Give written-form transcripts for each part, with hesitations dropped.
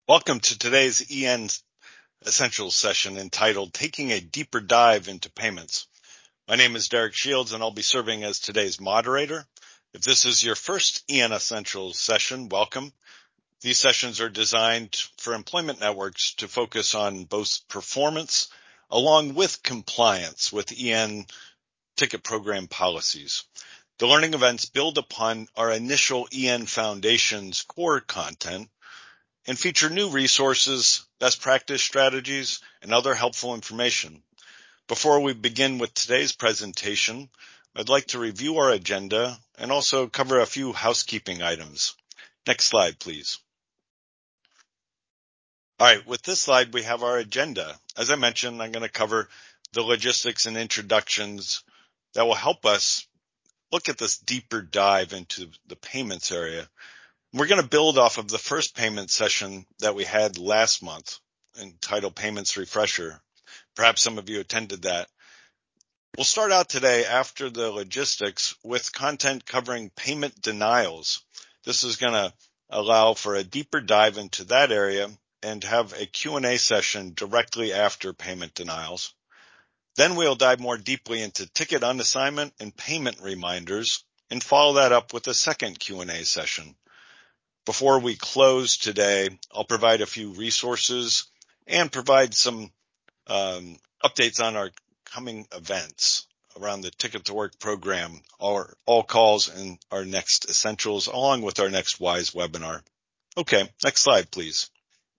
Welcome to today's EN Essentials session entitled Taking a Deeper Dive into Payments. My name is Derek Shields and I'll be serving as today's moderator. If this is your first EN Essentials session, welcome. These sessions are designed for employment networks to focus on both performance along with compliance with EN ticket program policies. The learning events build upon our initial EN Foundation's core content and feature new resources, best practice strategies, and other helpful information. Before we begin with today's presentation, I'd like to review our agenda and also cover a few housekeeping items. Next slide, please. All right, with this slide, we have our agenda. As I mentioned, I'm going to cover the logistics and introductions that will help us look at this deeper dive into the payments area. We're going to build off of the first payment session that we had last month entitled Payments Refresher. Perhaps some of you attended that. We'll start out today after the logistics with content covering payment denials. This is going to allow for a deeper dive into that area and have a Q&A session directly after payment denials. Then we'll dive more deeply into ticket unassignment and payment reminders and follow that up with a second Q&A session. Before we close today, I'll provide a few resources and provide some updates on our coming events around the Ticket to Work program, our all calls and our next essentials, along with our next WISE webinar. Okay, next slide, please.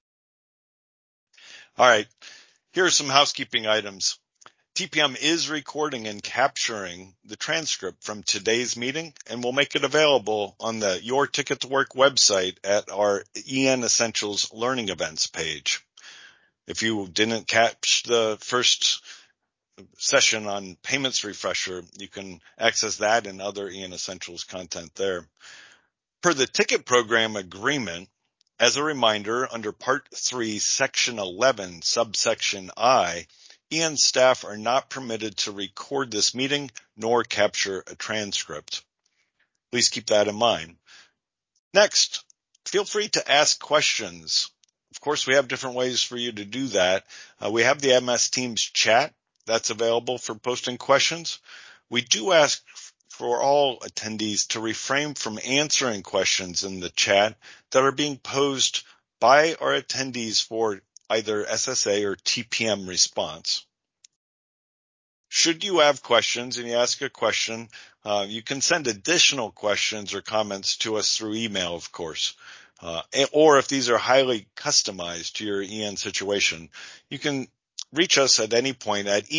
All right, here are some housekeeping items. TPM is recording and capturing the transcript from today's meeting, and we'll make it available on the Your Ticket to Work website at our EN Essentials Learning Events page. If you didn't catch the first session on Payments Refresher, you can access that and other EN Essentials content there. Per the ticket program agreement, as a reminder, under Part 3, Section 11, Subsection I, EN staff are not permitted to record this meeting nor capture a transcript. Please keep that in mind. Next, feel free to ask questions. Of course, we have different ways for you to do that. We have the MS Teams chat that's available for posting questions. We do ask for all attendees to refrain from answering questions in the chat that are being posed by our attendees for either SSA or TPM response. Should you have questions and you ask a question, you can send additional questions or comments to us through email, of course. Or if these are highly customized to your EN situation, you can reach us at any point at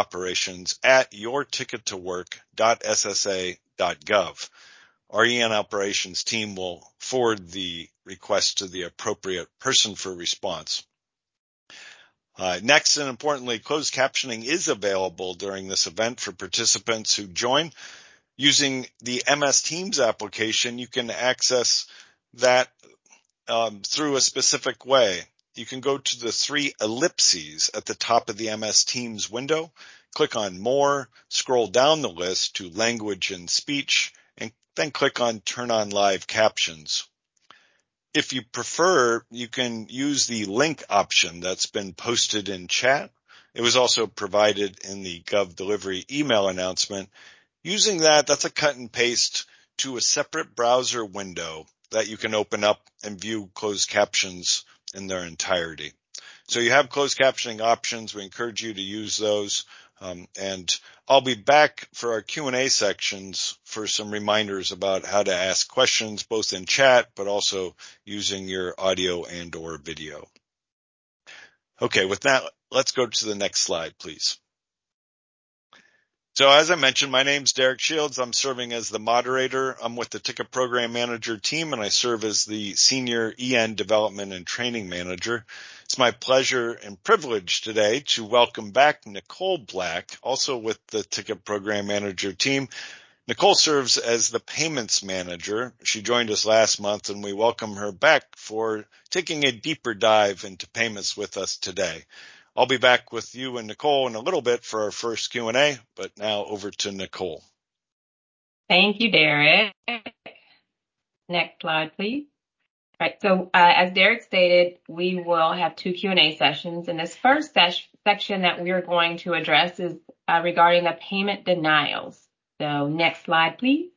enoperations@yourtickettowork.ssa.gov. Our EN operations team will forward the request to the appropriate person for response. Next, and importantly, closed captioning is available during this event for participants who join. Using the MS Teams application, you can access that through a specific way. You can go to the three ellipses at the top of the MS Teams window, click on More, scroll down the list to Language and Speech, and then click on Turn on Live Captions. If you prefer, you can use the link option that's been posted in chat. It was also provided in the Gov Delivery email announcement. Using that, that's a cut and paste to a separate browser window that you can open up and view closed captions in their entirety. So you have closed captioning options. We encourage you to use those. And I'll be back for our Q&A sections for some reminders about how to ask questions, both in chat, but also using your audio and or video. Okay, with that, let's go to the next slide, please. So as I mentioned, my name's Derek Shields. I'm serving as the moderator. I'm with the Ticket Program Manager team, and I serve as the Senior EN Development and Training Manager. It's my pleasure and privilege today to welcome back Nicole Black, also with the Ticket Program Manager team. Nicole serves as the Payments Manager. She joined us last month, and we welcome her back for taking a deeper dive into payments with us today. I'll be back with you and Nicole in a little bit for our first Q&A, but now over to Nicole. Thank you, Derek. Next slide, please. Right. So as Derek stated, we will have 2 Q&A sessions. And this first section that we are going to address is regarding the payment denials. So next slide, please.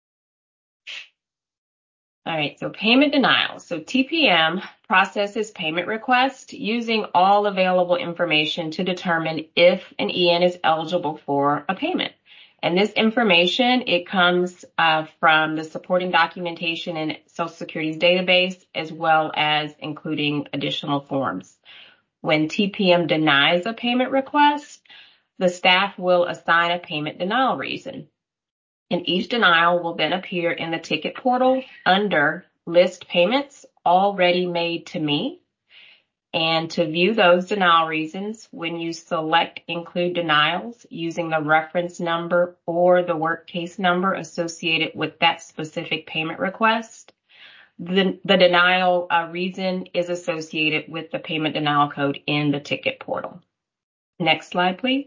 All right, so payment denials. So TPM processes payment requests using all available information to determine if an EN is eligible for a payment. And this information, it comes from the supporting documentation in Social Security's database, as well as including additional forms. When TPM denies a payment request, the staff will assign a payment denial reason. And each denial will then appear in the ticket portal under List Payments Already Made to Me. And to view those denial reasons, when you select Include Denials using the reference number or the work case number associated with that specific payment request, the denial reason is associated with the payment denial code in the ticket portal. Next slide, please.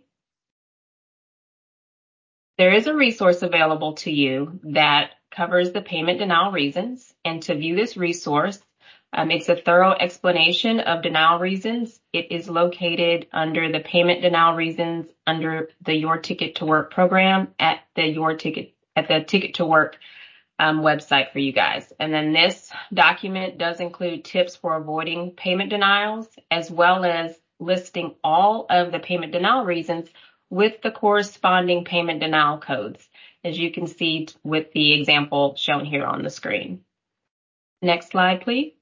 There is a resource available to you that covers the payment denial reasons. And to view this resource, it's a thorough explanation of denial reasons. It is located under the payment denial reasons under the Your Ticket to Work program at the Ticket to Work website for you guys. And then this document does include tips for avoiding payment denials, as well as listing all of the payment denial reasons with the corresponding payment denial codes, as you can see with the example shown here on the screen. Next slide, please.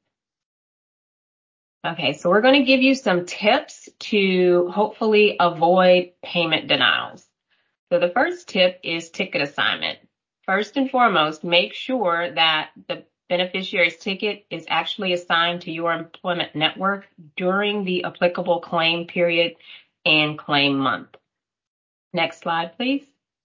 Okay, so we're going to give you some tips to hopefully avoid payment denials. So the first tip is ticket assignment. First and foremost, make sure that the beneficiary's ticket is actually assigned to your employment network during the applicable claim period and claim month. Next slide, please.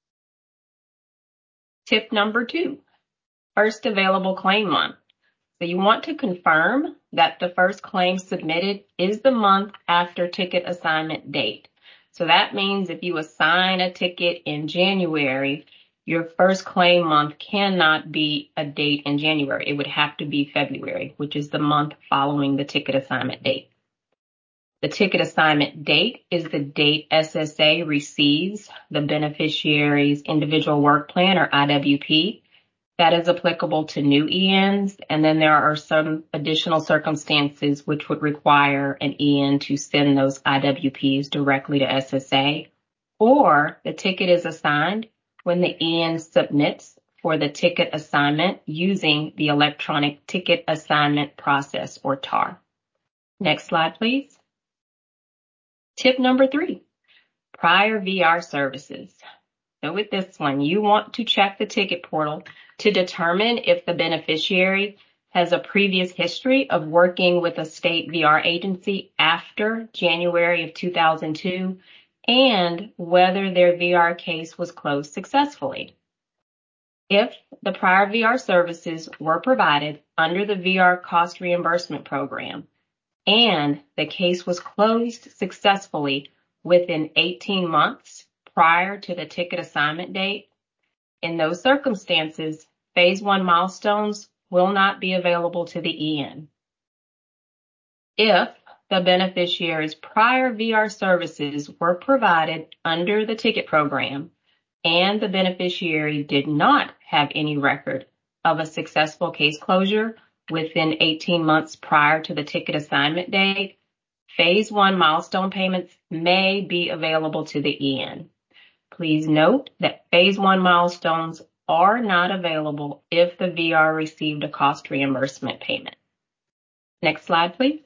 Tip number 2, first available claim month. So you want to confirm that the first claim submitted is the month after ticket assignment date. So that means if you assign a ticket in January, your first claim month cannot be a date in January. It would have to be February, which is the month following the ticket assignment date. The ticket assignment date is the date SSA receives the beneficiary's individual work plan, or IWP. That is applicable to new ENs, and then there are some additional circumstances which would require an EN to send those IWPs directly to SSA, or the ticket is assigned when the EN submits for the ticket assignment using the electronic ticket assignment process, or TAR. Next slide, please. Tip number 3, prior VR services. So with this one, you want to check the ticket portal to determine if the beneficiary has a previous history of working with a state VR agency after January of 2002 and whether their VR case was closed successfully. If the prior VR services were provided under the VR cost reimbursement program and the case was closed successfully within 18 months prior to the ticket assignment date, in those circumstances, Phase 1 milestones will not be available to the EN. If the beneficiary's prior VR services were provided under the ticket program and the beneficiary did not have any record of a successful case closure within 18 months prior to the ticket assignment date, Phase 1 milestone payments may be available to the EN. Please note that Phase 1 milestones are not available if the VR received a cost reimbursement payment. Next slide, please.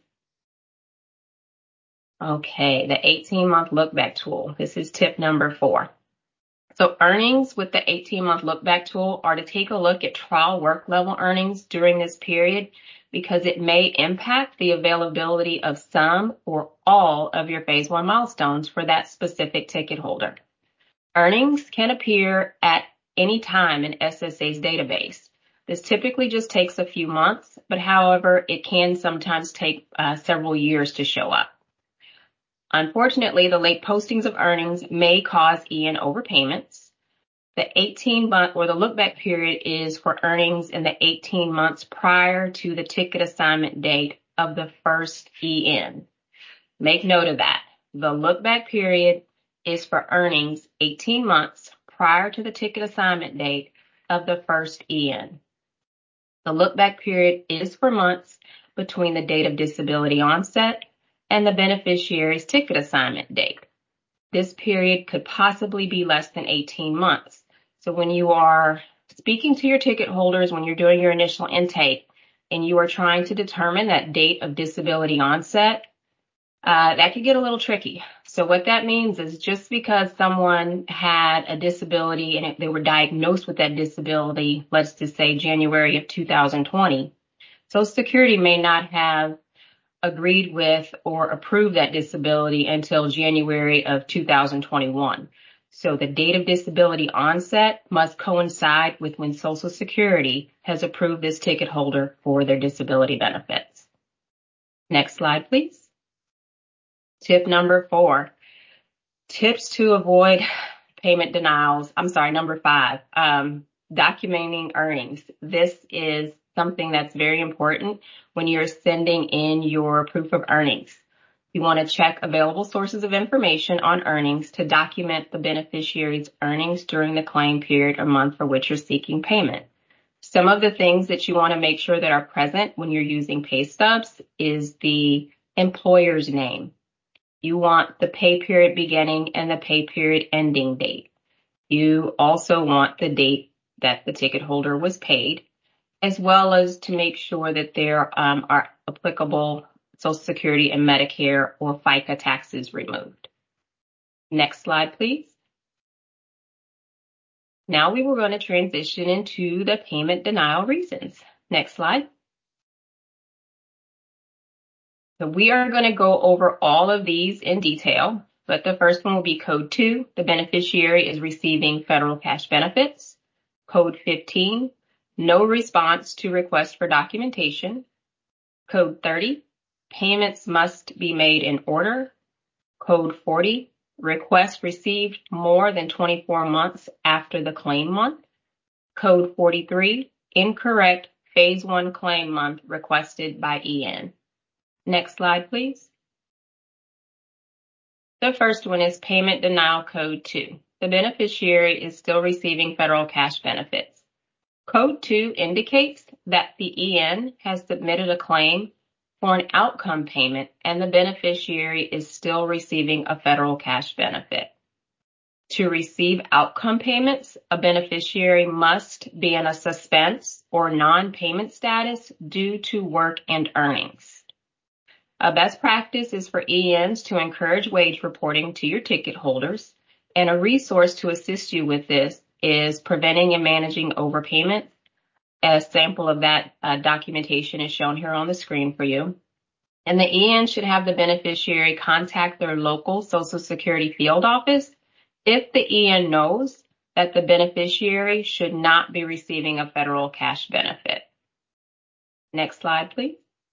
Okay, the 18-month look-back tool. This is tip number 4. So earnings with the 18-month look-back tool are to take a look at trial work level earnings during this period because it may impact the availability of some or all of your Phase 1 milestones for that specific ticket holder. Earnings can appear at any time in SSA's database. This typically just takes a few months, but however, it can sometimes take several years to show up. Unfortunately, the late postings of earnings may cause EN overpayments. The 18-month or the look back period is for earnings in the 18 months prior to the ticket assignment date of the first EN. Make note of that. The look back period is for earnings 18 months prior to the ticket assignment date of the first EN. The look back period is for months between the date of disability onset and the beneficiary's ticket assignment date. This period could possibly be less than 18 months. So when you are speaking to your ticket holders, when you're doing your initial intake, and you are trying to determine that date of disability onset, that could get a little tricky. So what that means is just because someone had a disability and they were diagnosed with that disability, let's just say January of 2020, Social Security may not have agreed with or approved that disability until January of 2021. So the date of disability onset must coincide with when Social Security has approved this ticket holder for their disability benefits. Next slide, please. Tip number 4, tips to avoid payment denials. Number 5, documenting earnings. This is something that's very important when you're sending in your proof of earnings. You want to check available sources of information on earnings to document the beneficiary's earnings during the claim period or month for which you're seeking payment. Some of the things that you want to make sure that are present when you're using pay stubs is the employer's name. You want the pay period beginning and the pay period ending date. You also want the date that the ticket holder was paid, as well as to make sure that there are applicable Social Security and Medicare or FICA taxes removed. Next slide, please. Now we were going to transition into the payment denial reasons. Next slide. So we are going to go over all of these in detail, but the first one will be Code 2. The beneficiary is receiving federal cash benefits. Code 15, no response to request for documentation. Code 30, payments must be made in order. Code 40, request received more than 24 months after the claim month. Code 43, incorrect Phase 1 claim month requested by EN. Next slide, please. The first one is Payment Denial Code 2. The beneficiary is still receiving federal cash benefits. Code 2 indicates that the EN has submitted a claim for an outcome payment and the beneficiary is still receiving a federal cash benefit. To receive outcome payments, a beneficiary must be in a suspense or non-payment status due to work and earnings. A best practice is for ENs to encourage wage reporting to your ticket holders, and a resource to assist you with this is Preventing and Managing Overpayment. A sample of that documentation is shown here on the screen for you. And the EN should have the beneficiary contact their local Social Security field office if the EN knows that the beneficiary should not be receiving a federal cash benefit. Next slide, please.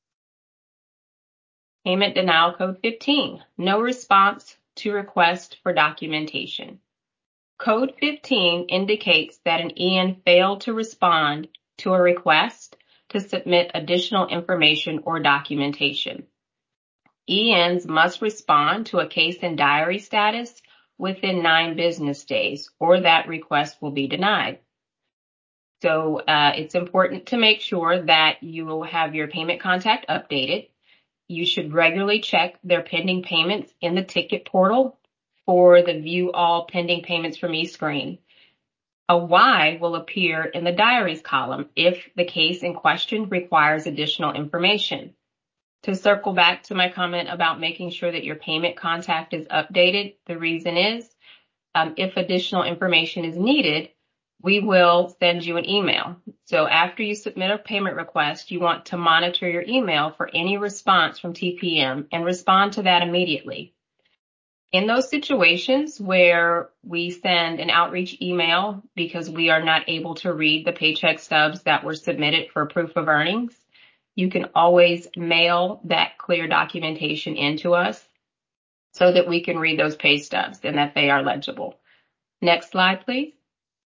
Payment Denial Code 15, no response to request for documentation. Code 15 indicates that an EN failed to respond to a request to submit additional information or documentation. ENs must respond to a case and diary status within 9 business days, or that request will be denied. So it's important to make sure that you will have your payment contact updated. You should regularly check their pending payments in the ticket portal for the View All Pending Payments from Me screen. A Y will appear in the diaries column if the case in question requires additional information. To circle back to my comment about making sure that your payment contact is updated, the reason is if additional information is needed, we will send you an email. So after you submit a payment request, you want to monitor your email for any response from TPM and respond to that immediately. In those situations where we send an outreach email because we are not able to read the paycheck stubs that were submitted for proof of earnings, you can always mail that clear documentation into us so that we can read those pay stubs and that they are legible. Next slide, please.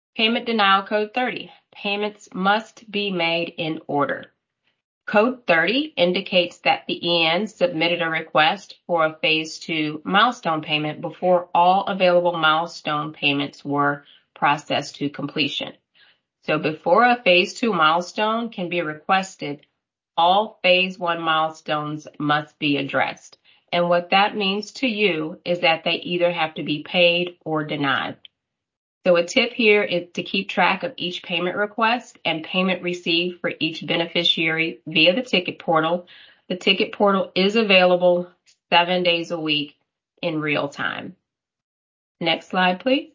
Payment denial code 30. Payments must be made in order. Code 30 indicates that the EN submitted a request for a phase 2 milestone payment before all available milestone payments were processed to completion. So before a phase 2 milestone can be requested, all phase 1 milestones must be addressed. And what that means to you is that they either have to be paid or denied. So a tip here is to keep track of each payment request and payment received for each beneficiary via the ticket portal. The ticket portal is available 7 days a week in real time. Next slide, please.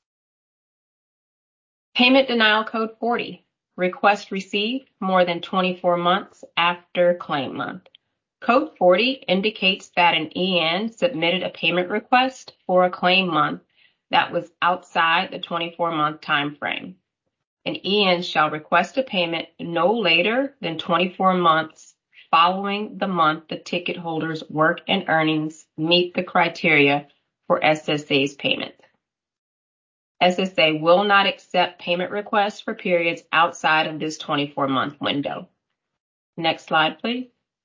Payment denial code 40. Request received more than 24 months after claim month. Code 40 indicates that an EN submitted a payment request for a claim month that was outside the 24-month time frame. An EN shall request a payment no later than 24 months following the month the ticket holder's work and earnings meet the criteria for SSA's payment. SSA will not accept payment requests for periods outside of this 24-month window. Next slide, please.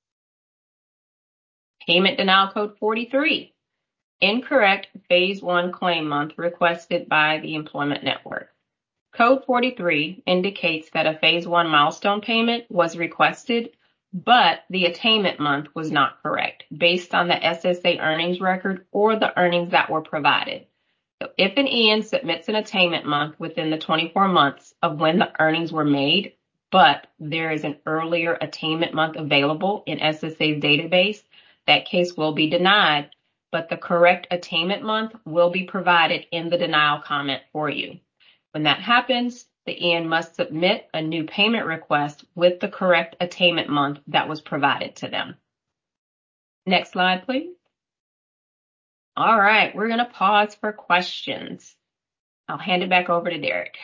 Payment denial code 43. Incorrect phase 1 claim month requested by the employment network. Code 43 indicates that a phase 1 milestone payment was requested, but the attainment month was not correct based on the SSA earnings record or the earnings that were provided. So if an EN submits an attainment month within the 24 months of when the earnings were made, but there is an earlier attainment month available in SSA's database, that case will be denied, but the correct attainment month will be provided in the denial comment for you. When that happens, the EN must submit a new payment request with the correct attainment month that was provided to them. Next slide, please. All right, we're going to pause for questions. I'll hand it back over to Derek.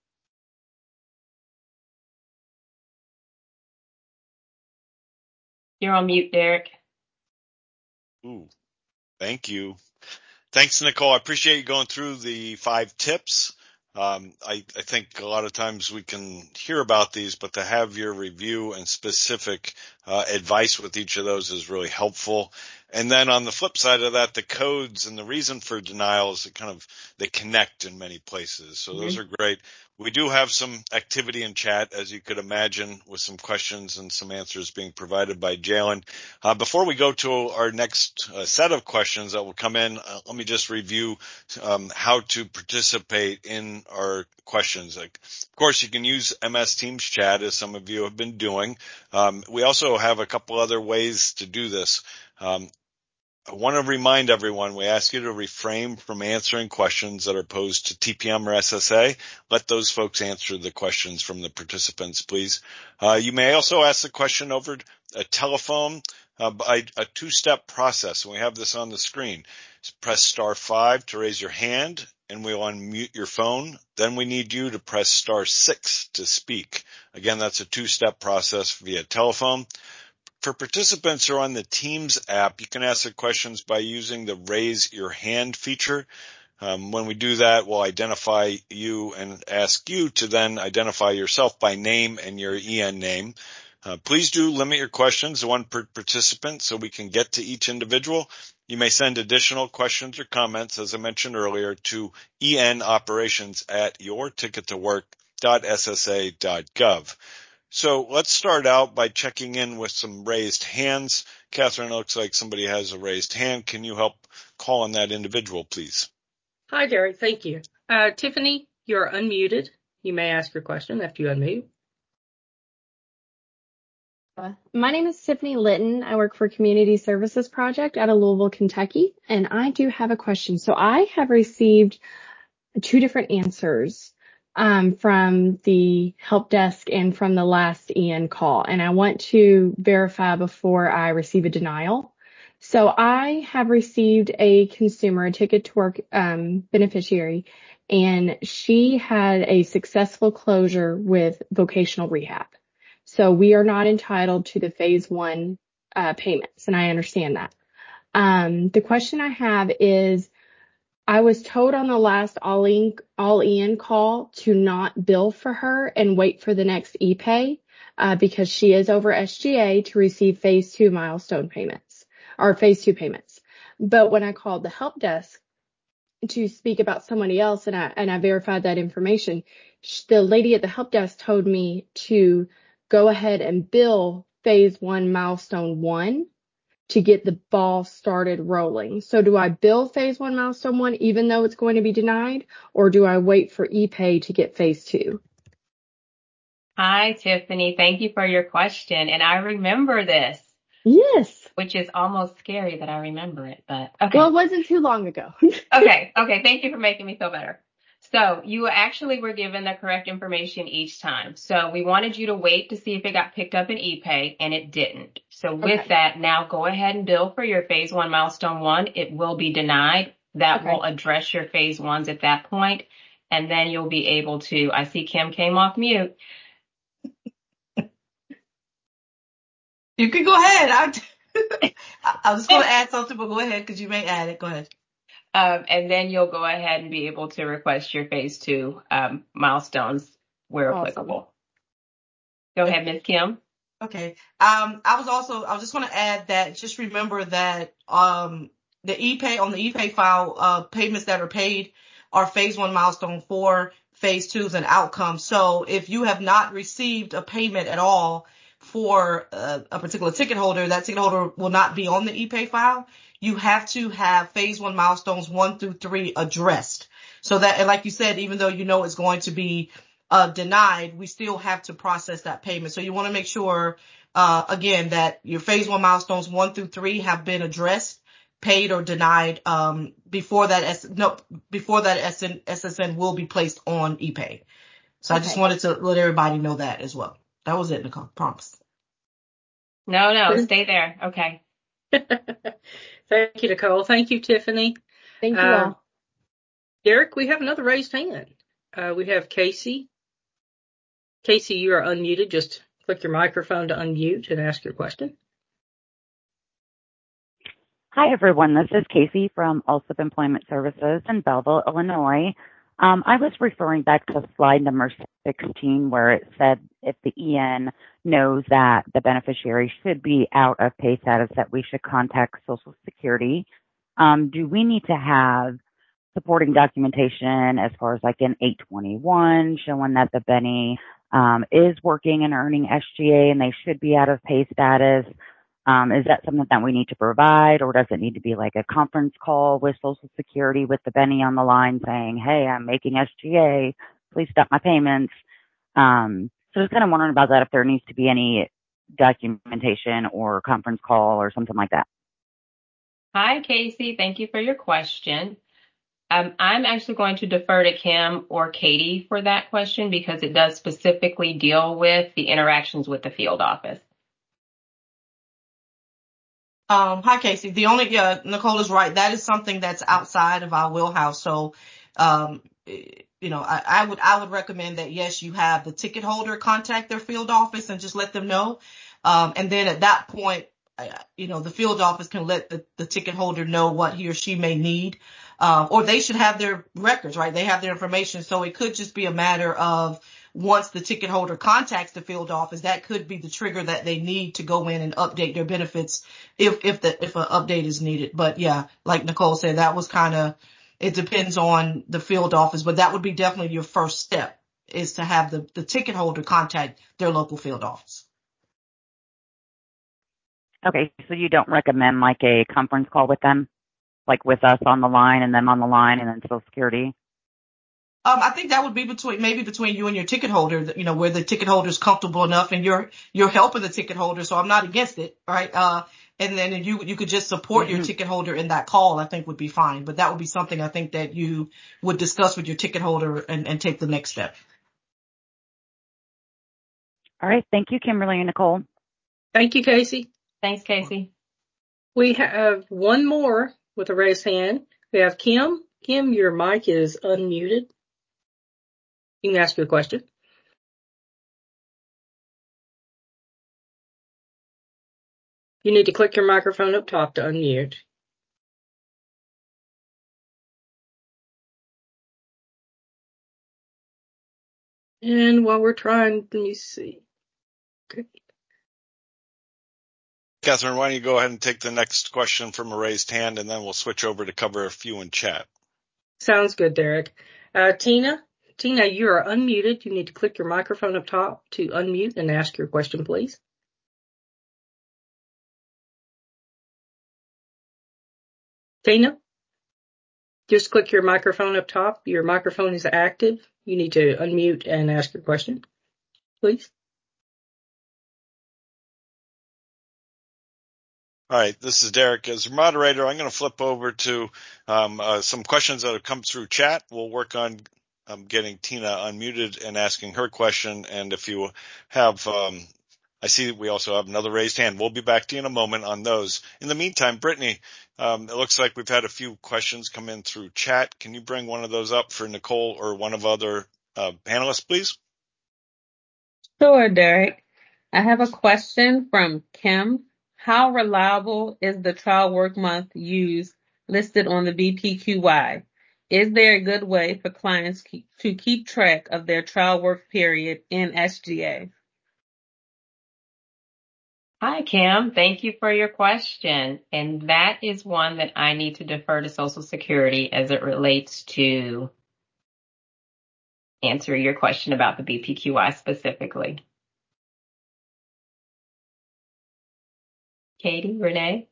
You're on mute, Derek. Ooh, thank you. Thanks, Nicole. I appreciate you going through the 5 tips. I think a lot of times we can hear about these, but to have your review and specific advice with each of those is really helpful. And then on the flip side of that, the codes and the reason for denials, they connect in many places. So those are great. We do have some activity in chat, as you could imagine, with some questions and some answers being provided by Jalen. Before we go to our next set of questions that will come in, let me just review how to participate in our questions. Of course, you can use MS Teams chat, as some of you have been doing. We also have a couple other ways to do this. I want to remind everyone, we ask you to refrain from answering questions that are posed to TPM or SSA. Let those folks answer the questions from the participants, please. You may also ask the question over a telephone by a 2-step process, and we have this on the screen. Press *5 to raise your hand, and we'll unmute your phone. Then we need you to press *6 to speak. Again, that's a 2-step process via telephone. For participants who are on the Teams app, you can ask the questions by using the Raise Your Hand feature. When we do that, we'll identify you and ask you to then identify yourself by name and your EN name. Please do limit your questions to 1 per participant so we can get to each individual. You may send additional questions or comments, as I mentioned earlier, to enoperations@yourtickettowork.ssa.gov. So let's start out by checking in with some raised hands. Catherine, it looks like somebody has a raised hand. Can you help call on that individual, please? Hi, Derek. Thank you. Tiffany, you're unmuted. You may ask your question after you unmute. My name is Tiffany Litton. I work for Community Services Project out of Louisville, Kentucky, and I do have a question. So I have received 2 different answers from the help desk and from the last EN call, and I want to verify before I receive a denial. So I have received a consumer, a Ticket to Work beneficiary, and she had a successful closure with vocational rehab. So we are not entitled to the phase 1 payments, and I understand that. The question I have is, I was told on the last all-in call to not bill for her and wait for the next e-pay, because she is over SGA to receive phase 2 milestone payments or phase 2 payments. But when I called the help desk to speak about somebody else and I verified that information, the lady at the help desk told me to go ahead and bill phase 1 milestone 1 to get the ball started rolling. So do I bill phase 1 milestone 1 even though it's going to be denied, or do I wait for e-pay to get phase 2? Hi, Tiffany. Thank you for your question. And I remember this. Yes. Which is almost scary that I remember it, but okay. Well, it wasn't too long ago. Okay. Thank you for making me feel better. So you actually were given the correct information each time. So we wanted you to wait to see if it got picked up in e-pay, and it didn't. So with that, now go ahead and bill for your phase 1 milestone 1. It will be denied. That will address your phase 1s at that point, and then you'll be able to, I see Kim came off mute. You can go ahead. I was going to add something, but go ahead because you may add it. Go ahead. And then you'll go ahead and be able to request your phase 2 milestones where applicable. Go ahead, Ms. Kim. Okay. I was just going to add that just remember that the e-pay file, payments that are paid are phase 1 milestone 4, phase 2s and outcomes. So if you have not received a payment at all for a particular ticket holder, that ticket holder will not be on the e-pay file. You have to have phase 1 milestones 1 through 3 addressed. So that, and like you said, even though you know it's going to be denied, we still have to process that payment. So you want to make sure, again, that your phase 1 milestones 1 through 3 have been addressed, paid or denied, before that SSN will be placed on e-pay. So I just wanted to let everybody know that as well. That was it, Nicole. Promise. No, stay there. Okay. Thank you, Nicole. Thank you, Tiffany. Thank you all. Derek, we have another raised hand. We have Casey. Casey, you are unmuted. Just click your microphone to unmute and ask your question. Hi, everyone. This is Casey from Alsip Employment Services in Belleville, Illinois. I was referring back to slide number 16 where it said if the EN knows that the beneficiary should be out of pay status that we should contact Social Security. Do we need to have supporting documentation as far as like an 821 showing that the Benny is working and earning SGA and they should be out of pay status? Is that something that we need to provide, or does it need to be like a conference call with Social Security with the Benny on the line saying, hey, I'm making SGA, please stop my payments? So just kind of wondering about that, if there needs to be any documentation or conference call or something like that. Hi, Casey. Thank you for your question. I'm actually going to defer to Kim or Katie for that question because it does specifically deal with the interactions with the field office. Hi, Casey. Nicole is right. That is something that's outside of our wheelhouse. So, I would recommend that, yes, you have the ticket holder contact their field office and just let them know. And then at that point, the field office can let the ticket holder know what he or she may need. Or they should have their records, right? They have their information. So it could just be a matter of once the ticket holder contacts the field office, that could be the trigger that they need to go in and update their benefits if an update is needed. But yeah, like Nicole said, that was it depends on the field office, but that would be definitely your first step, is to have the ticket holder contact their local field office. Okay, so you don't recommend like a conference call with them, like with us on the line and them on the line and then Social Security? I think that would be between you and your ticket holder, where the ticket holder is comfortable enough and you're helping the ticket holder. So I'm not against it, right? And then you could just support your ticket holder in that call, I think would be fine. But that would be something I think that you would discuss with your ticket holder and take the next step. All right. Thank you, Kimberly and Nicole. Thank you, Casey. Thanks, Casey. We have one more with a raised hand. We have Kim. Kim, your mic is unmuted. You can ask your question. You need to click your microphone up top to unmute. And while we're trying, let me see. Okay. Catherine, why don't you go ahead and take the next question from a raised hand, and then we'll switch over to cover a few in chat. Sounds good, Derek. Tina, you are unmuted. You need to click your microphone up top to unmute and ask your question, please. Tina, just click your microphone up top. Your microphone is active. You need to unmute and ask your question, please. All right, this is Derek. As moderator, I'm going to flip over to some questions that have come through chat. We'll work on getting Tina unmuted and asking her question. And if you have, I see we also have another raised hand. We'll be back to you in a moment on those. In the meantime, Brittany, it looks like we've had a few questions come in through chat. Can you bring one of those up for Nicole or one of other panelists, please? Sure, Derek. I have a question from Kim. How reliable is the trial work month used listed on the BPQY? Is there a good way for clients to keep track of their trial work period in SGA? Hi, Kim. Thank you for your question. And that is one that I need to defer to Social Security as it relates to answer your question about the BPQI specifically. Katie, Renee?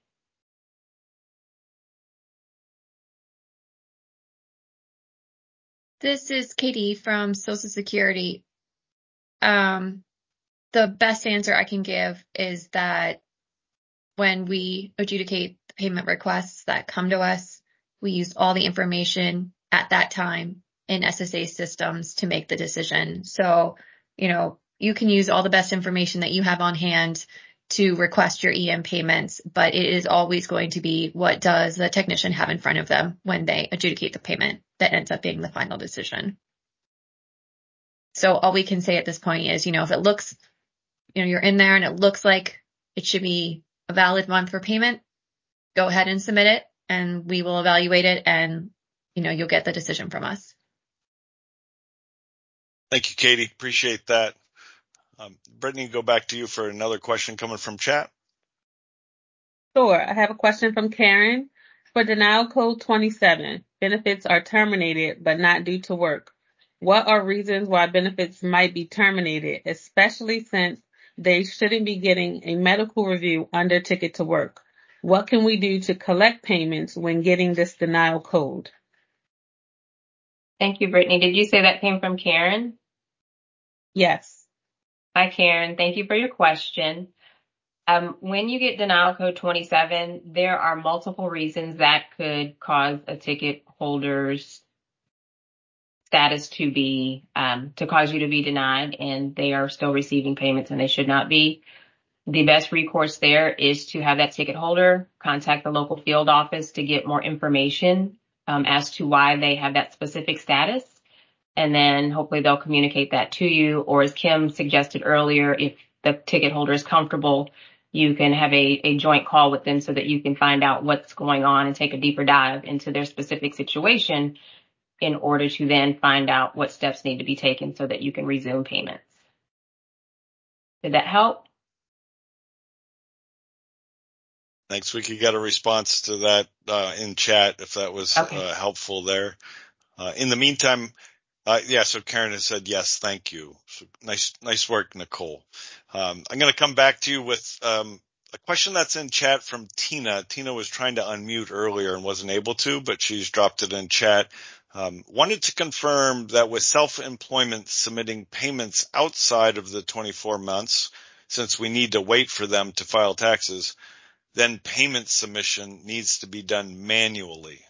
This is Katie from Social Security. The best answer I can give is that when we adjudicate payment requests that come to us, we use all the information at that time in SSA systems to make the decision. So, you can use all the best information that you have on hand to request your EM payments, but it is always going to be what does the technician have in front of them when they adjudicate the payment that ends up being the final decision. So all we can say at this point is, if it looks, you're in there and it looks like it should be a valid month for payment, go ahead and submit it and we will evaluate it and, you'll get the decision from us. Thank you, Katie. Appreciate that. Brittany, go back to you for another question coming from chat. Sure. I have a question from Karen. For denial code 27, benefits are terminated but not due to work. What are reasons why benefits might be terminated, especially since they shouldn't be getting a medical review under ticket to work? What can we do to collect payments when getting this denial code? Thank you, Brittany. Did you say that came from Karen? Yes. Hi, Karen. Thank you for your question. When you get denial code 27, there are multiple reasons that could cause a ticket holder's status to be, to cause you to be denied, and they are still receiving payments and they should not be. The best recourse there is to have that ticket holder contact the local field office to get more information as to why they have that specific status. And then hopefully they'll communicate that to you. Or as Kim suggested earlier, if the ticket holder is comfortable, you can have a joint call with them so that you can find out what's going on and take a deeper dive into their specific situation in order to then find out what steps need to be taken so that you can resume payments. Did that help? Thanks. We could get a response to that in chat if that was helpful there. In the meantime, so Karen has said yes, thank you. So nice work, Nicole. I'm going to come back to you with a question that's in chat from Tina. Tina was trying to unmute earlier and wasn't able to, but she's dropped it in chat. Wanted to confirm that with self-employment submitting payments outside of the 24 months, since we need to wait for them to file taxes, then payment submission needs to be done manually.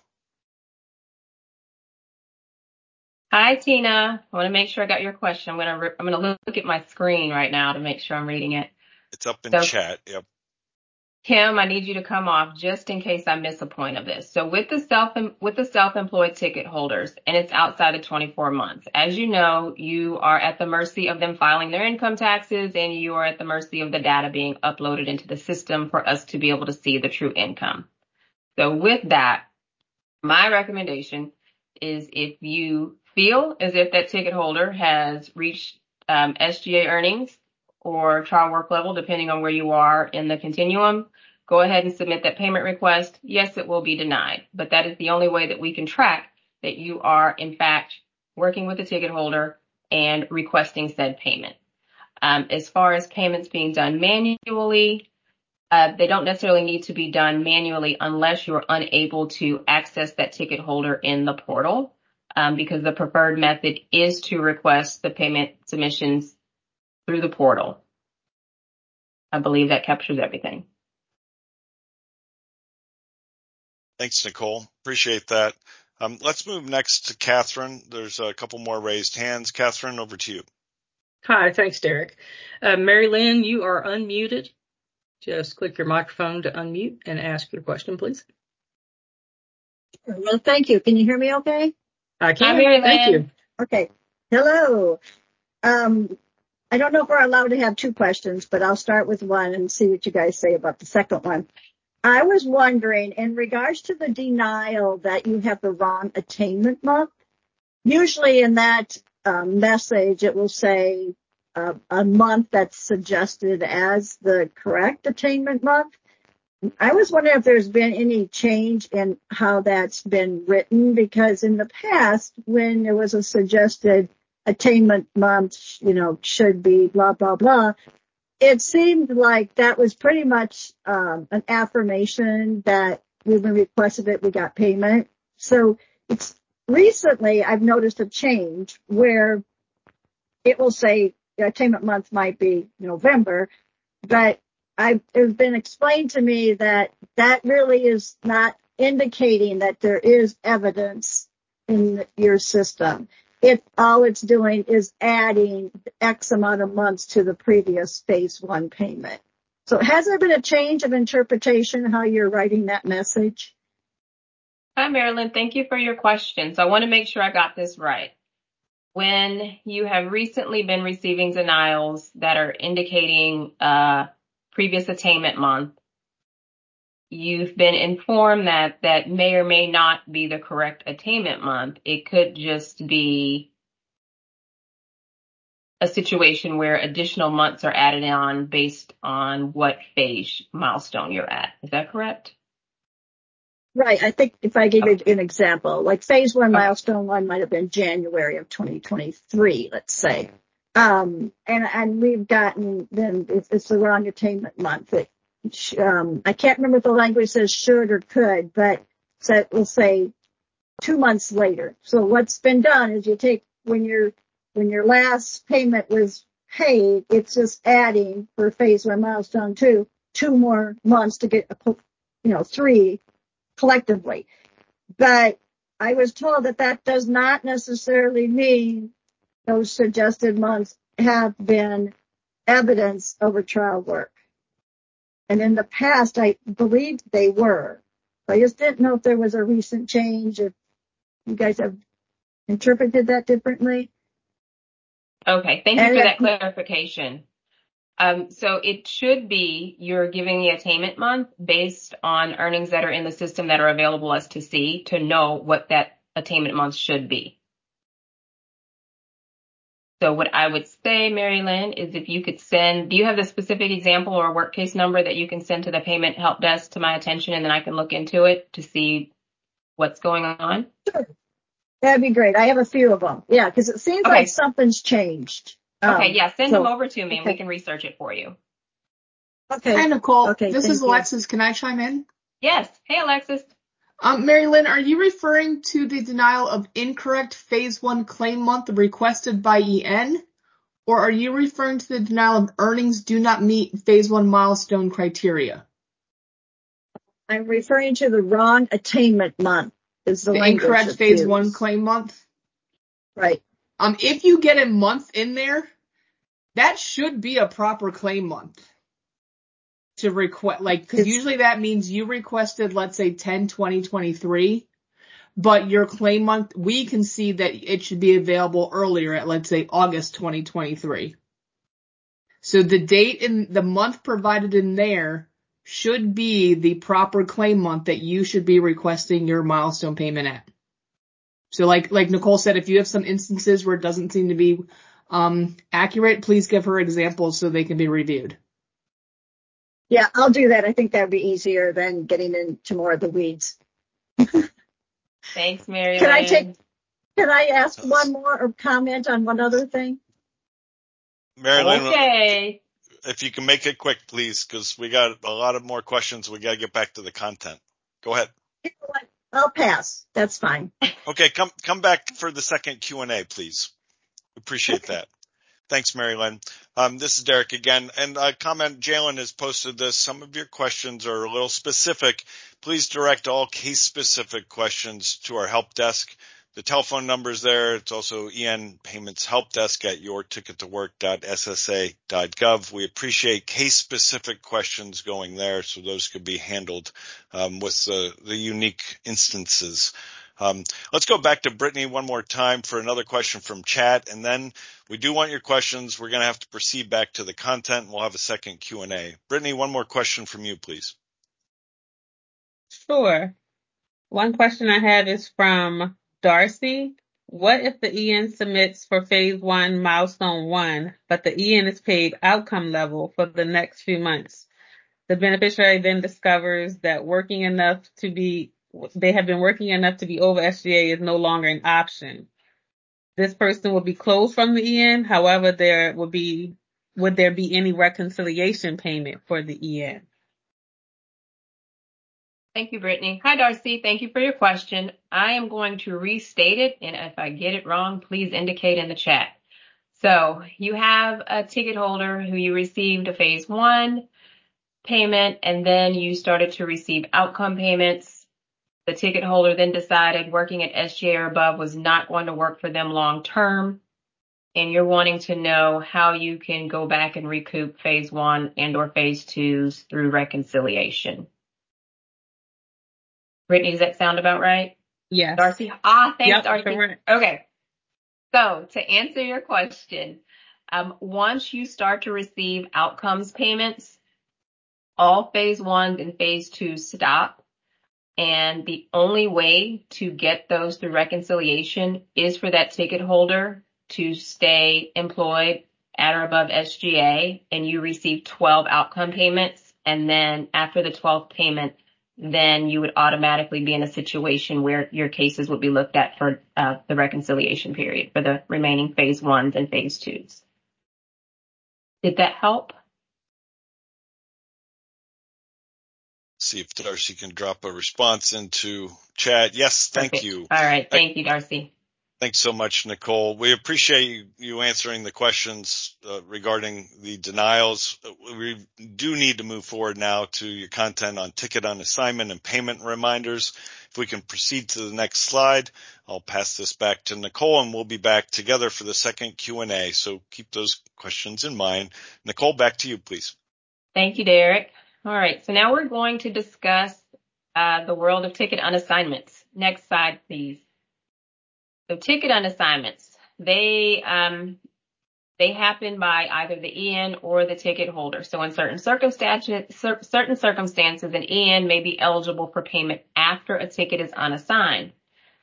Hi, Tina. I want to make sure I got your question. I'm going to look at my screen right now to make sure I'm reading it. It's up in chat. Yep. Kim, I need you to come off just in case I miss a point of this. So with the self-employed ticket holders, and it's outside of 24 months, as you know, you are at the mercy of them filing their income taxes, and you are at the mercy of the data being uploaded into the system for us to be able to see the true income. So with that, my recommendation is if you feel as if that ticket holder has reached SGA earnings or trial work level, depending on where you are in the continuum, go ahead and submit that payment request. Yes, it will be denied, but that is the only way that we can track that you are, in fact, working with the ticket holder and requesting said payment. As far as payments being done manually, they don't necessarily need to be done manually unless you're unable to access that ticket holder in the portal, because the preferred method is to request the payment submissions through the portal. I believe that captures everything. Thanks, Nicole. Appreciate that. Let's move next to Catherine. There's a couple more raised hands. Catherine, over to you. Hi, thanks, Derek. Mary Lynn, you are unmuted. Just click your microphone to unmute and ask your question, please. Well, thank you. Can you hear me okay? I can. Hi, Mary Lynn. Thank you. Okay. Hello. I don't know if we're allowed to have two questions, but I'll start with one and see what you guys say about the second one. I was wondering, in regards to the denial that you have the wrong attainment month, usually in that message, it will say a month that's suggested as the correct attainment month. I was wondering if there's been any change in how that's been written, because in the past, when there was a suggested attainment month, should be blah, blah, blah, it seemed like that was pretty much an affirmation that when we requested it, we got payment. So it's recently I've noticed a change where it will say the attainment month might be November, but it has been explained to me that that really is not indicating that there is evidence in your system. All it's doing is adding X amount of months to the previous phase one payment. So has there been a change of interpretation how you're writing that message? Hi, Marilyn. Thank you for your question. So I want to make sure I got this right. When you have recently been receiving denials that are indicating previous attainment month, you've been informed that that may or may not be the correct attainment month. It could just be a situation where additional months are added on based on what phase milestone you're at. Is that correct? Right. I think if I give you an example, like phase one, milestone one might have been January of 2023, let's say. And we've gotten, then it's the wrong attainment month. I can't remember if the language says should or could, but we'll say 2 months later. So what's been done is you take when your last payment was paid, it's just adding for phase one milestone 2 more months to get 3 collectively. But I was told that does not necessarily mean those suggested months have been evidence over trial work. And in the past, I believed they were. I just didn't know if there was a recent change, if you guys have interpreted that differently. Okay, thank you for that clarification. So it should be you're giving the attainment month based on earnings that are in the system that are available us to see to know what that attainment month should be. So what I would say, Mary Lynn, is if you could do you have the specific example or work case number that you can send to the payment help desk to my attention, and then I can look into it to see what's going on? Sure. That'd be great. I have a few of them. Yeah, because it seems like something's changed. Okay, yeah, send them over to me and we can research it for you. Okay. Hi, Nicole. Okay, this is Alexis. Can I chime in? Yes. Hey, Alexis. Mary Lynn, are you referring to the denial of incorrect phase one claim month requested by EN? Or are you referring to the denial of earnings do not meet phase one milestone criteria? I'm referring to the wrong attainment month. Is the incorrect phase one claim month? Right. If you get a month in there, that should be a proper claim month to request, because usually that means you requested, let's say 10/20/23, but your claim month, we can see that it should be available earlier at, let's say, August 2023. So the date in the month provided in there should be the proper claim month that you should be requesting your milestone payment at. So like Nicole said, if you have some instances where it doesn't seem to be accurate, please give her examples so they can be reviewed. Yeah, I'll do that. I think that'd be easier than getting into more of the weeds. Thanks, Mary Can Lynn. I ask one more or comment on one other thing? Mary Lynn, Okay. if you can make it quick, please, because we got a lot of more questions. We got to get back to the content. Go ahead. You know what? I'll pass. That's fine. Okay, come back for the second Q&A, please. Appreciate that. Thanks, Mary Lynn. This is Derek again, and a comment, Jalen has posted this. Some of your questions are a little specific. Please direct all case-specific questions to our help desk. The telephone number is there. It's also EN Payments Help Desk at yourtickettowork.ssa.gov. We appreciate case-specific questions going there, so those could be handled with the unique instances. Let's go back to Brittany one more time for another question from chat, and then we do want your questions. We're going to have to proceed back to the content, and we'll have a second Q&A. Brittany, one more question from you, please. Sure. One question I have is from Darcy. What if the EN submits for phase 1 milestone 1, but the EN is paid outcome level for the next few months? The beneficiary then discovers that they have been working enough to be over SGA is no longer an option. This person will be closed from the EN. However, would there be any reconciliation payment for the EN? Thank you, Brittany. Hi, Darcy. Thank you for your question. I am going to restate it, and if I get it wrong, please indicate in the chat. So you have a ticket holder who you received a phase 1 payment, and then you started to receive outcome payments. The ticket holder then decided working at SGA or above was not going to work for them long term, and you're wanting to know how you can go back and recoup phase 1 and or phase 2s through reconciliation. Brittany, does that sound about right? Yes. Darcy? Thanks, yep, Darcy. correct. Okay. So to answer your question, once you start to receive outcomes payments, all phase 1s and phase 2s stop. And the only way to get those through reconciliation is for that ticket holder to stay employed at or above SGA, and you receive 12 outcome payments. And then after the 12th payment, then you would automatically be in a situation where your cases would be looked at for the reconciliation period for the remaining phase 1s and phase 2s. Did that help? See if Darcy can drop a response into chat. Yes, thank Perfect. you. All right. Thank you, Darcy. Thanks so much, Nicole. We appreciate you answering the questions regarding the denials. We do need to move forward now to your content on ticket on assignment and payment reminders. If we can proceed to the next slide, I'll pass this back to Nicole, and we'll be back together for the second Q&A. So keep those questions in mind. Nicole, back to you, please. Thank you, Derek. All right, so now we're going to discuss the world of ticket unassignments. Next slide, please. So ticket unassignments, they happen by either the EN or the ticket holder. So in certain circumstances, an EN may be eligible for payment after a ticket is unassigned.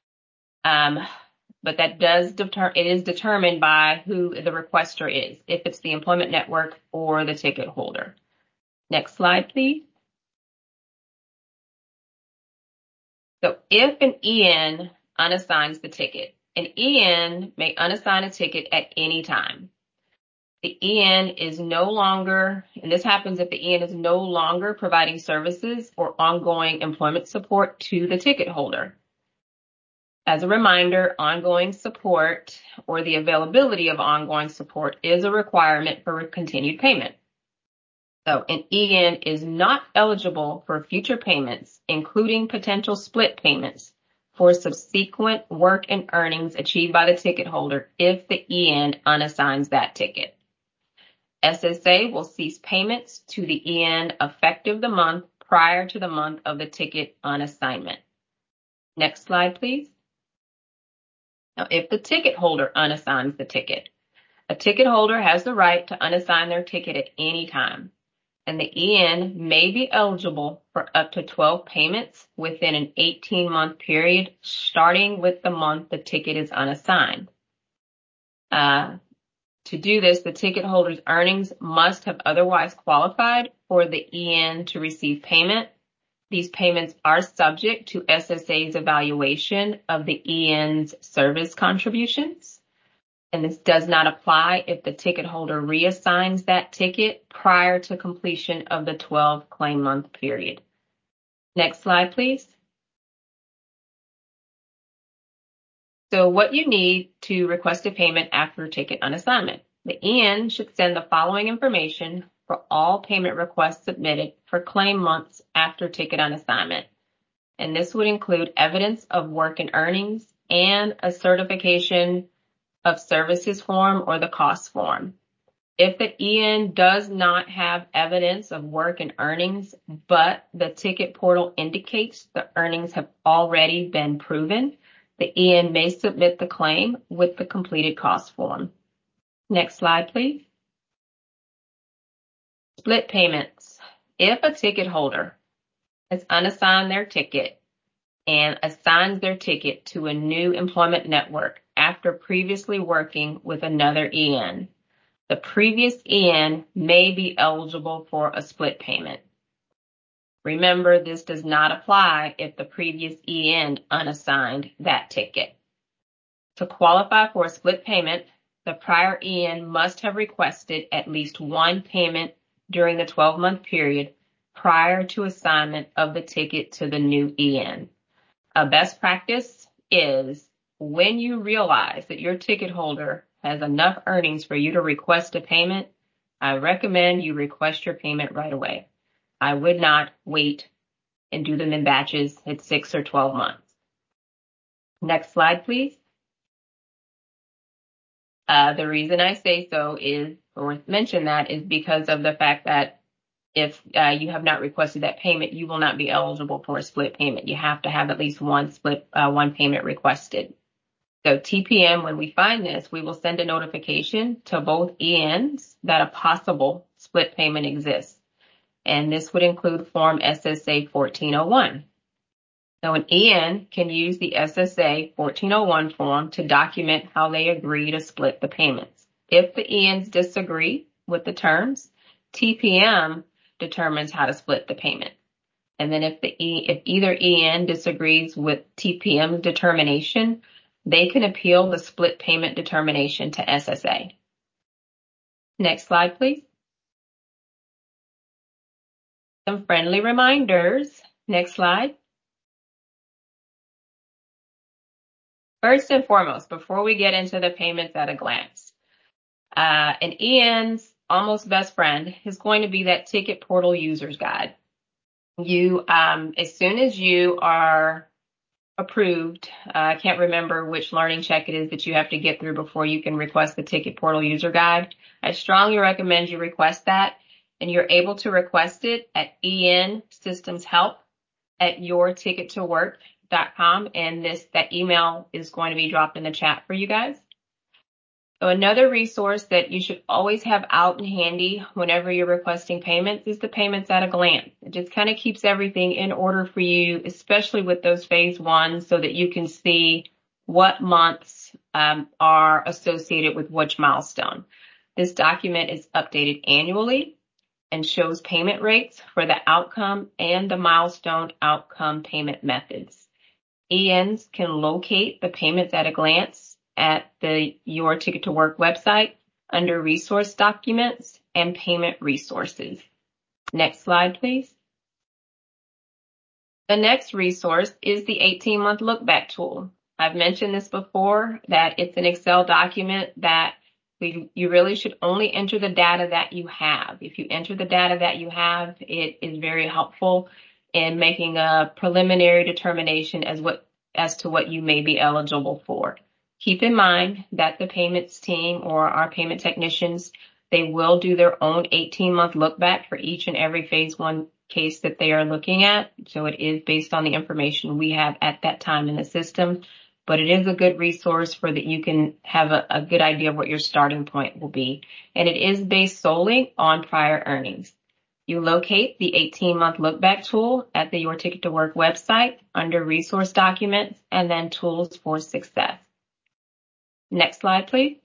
But that it is determined by who the requester is, if it's the employment network or the ticket holder. Next slide, please. So if an EN unassigns the ticket, an EN may unassign a ticket at any time. The EN is no longer, and this happens if the EN is no longer providing services or ongoing employment support to the ticket holder. As a reminder, ongoing support or the availability of ongoing support is a requirement for continued payment. So an EN is not eligible for future payments, including potential split payments for subsequent work and earnings achieved by the ticket holder if the EN unassigns that ticket. SSA will cease payments to the EN effective the month prior to the month of the ticket unassignment. Next slide, please. Now, if the ticket holder unassigns the ticket, a ticket holder has the right to unassign their ticket at any time. and the EN may be eligible for up to 12 payments within an 18-month period, starting with the month the ticket is unassigned. To do this, the ticket holder's earnings must have otherwise qualified for the EN to receive payment. These payments are subject to SSA's evaluation of the EN's service contributions. And this does not apply if the ticket holder reassigns that ticket prior to completion of the 12 claim month period. Next slide, please. So what you need to request a payment after ticket unassignment. The EN should send the following information for all payment requests submitted for claim months after ticket unassignment. And this would include evidence of work and earnings and a certification of services form or the cost form. If the EN does not have evidence of work and earnings, but the ticket portal indicates the earnings have already been proven, the EN may submit the claim with the completed cost form. Next slide, please. Split payments. If a ticket holder has unassigned their ticket and assigns their ticket to a new employment network after previously working with another EN, the previous EN may be eligible for a split payment. Remember, this does not apply if the previous EN unassigned that ticket. To qualify for a split payment, the prior EN must have requested at least one payment during the 12-month period prior to assignment of the ticket to the new EN. A best practice is when you realize that your ticket holder has enough earnings for you to request a payment, I recommend you request your payment right away. I would not wait and do them in batches at 6 or 12 months. Next slide, please. The reason I say so is, or mention that, is because of the fact that if you have not requested that payment, you will not be eligible for a split payment. You have to have at least one payment requested. So TPM, when we find this, we will send a notification to both ENs that a possible split payment exists. And this would include Form SSA 1401. So an EN can use the SSA 1401 form to document how they agree to split the payments. If the ENs disagree with the terms, TPM determines how to split the payment. And then if either EN disagrees with TPM determination, they can appeal the split payment determination to SSA. Next slide, please. Some friendly reminders. Next slide. First and foremost, before we get into the payments at a glance, an EN's almost best friend is going to be that ticket portal user's guide. You, as soon as you are approved, I can't remember which learning check it is that you have to get through before you can request the ticket portal user guide. I strongly recommend you request that, and you're able to request it at ensystemshelp@yourtickettowork.com, and that email is going to be dropped in the chat for you guys. So another resource that you should always have out and handy whenever you're requesting payments is the payments at a glance. It just kind of keeps everything in order for you, especially with those phase ones, so that you can see what months are associated with which milestone. This document is updated annually and shows payment rates for the outcome and the milestone outcome payment methods. ENs can locate the payments at a glance at the Your Ticket to Work website under Resource Documents and Payment Resources. Next slide, please. The next resource is the 18-month look back tool. I've mentioned this before, that it's an Excel document that you really should only enter the data that you have. If you enter the data that you have, it is very helpful in making a preliminary determination as to what you may be eligible for. Keep in mind that the payments team or our payment technicians, they will do their own 18-month look back for each and every phase one case that they are looking at. So it is based on the information we have at that time in the system, but it is a good resource for that you can have a good idea of what your starting point will be. And it is based solely on prior earnings. You locate the 18-month look-back tool at the Your Ticket to Work website under Resource Documents and then Tools for Success. Next slide, please.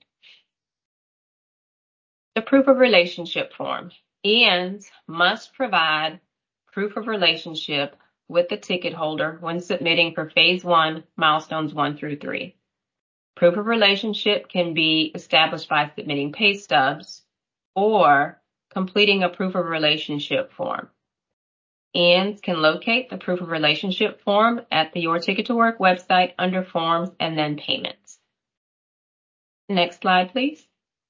The Proof of Relationship form. ENs must provide proof of relationship with the ticket holder when submitting for Phase 1, Milestones 1 through 3. Proof of relationship can be established by submitting pay stubs or completing a proof of relationship form. ENs can locate the proof of relationship form at the Your Ticket to Work website under Forms and then Payments. Next slide, please.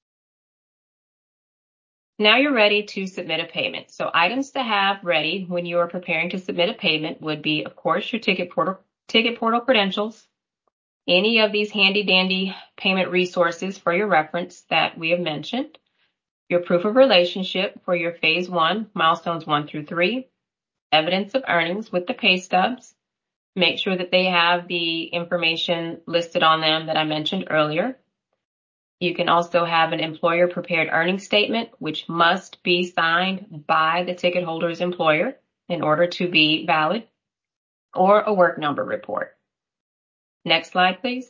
Now you're ready to submit a payment. So items to have ready when you are preparing to submit a payment would be, of course, your ticket portal credentials, any of these handy-dandy payment resources for your reference that we have mentioned, your proof of relationship for your Phase 1, Milestones 1 through 3, evidence of earnings with the pay stubs. Make sure that they have the information listed on them that I mentioned earlier. You can also have an employer-prepared earnings statement, which must be signed by the ticket holder's employer in order to be valid, or a work number report. Next slide, please.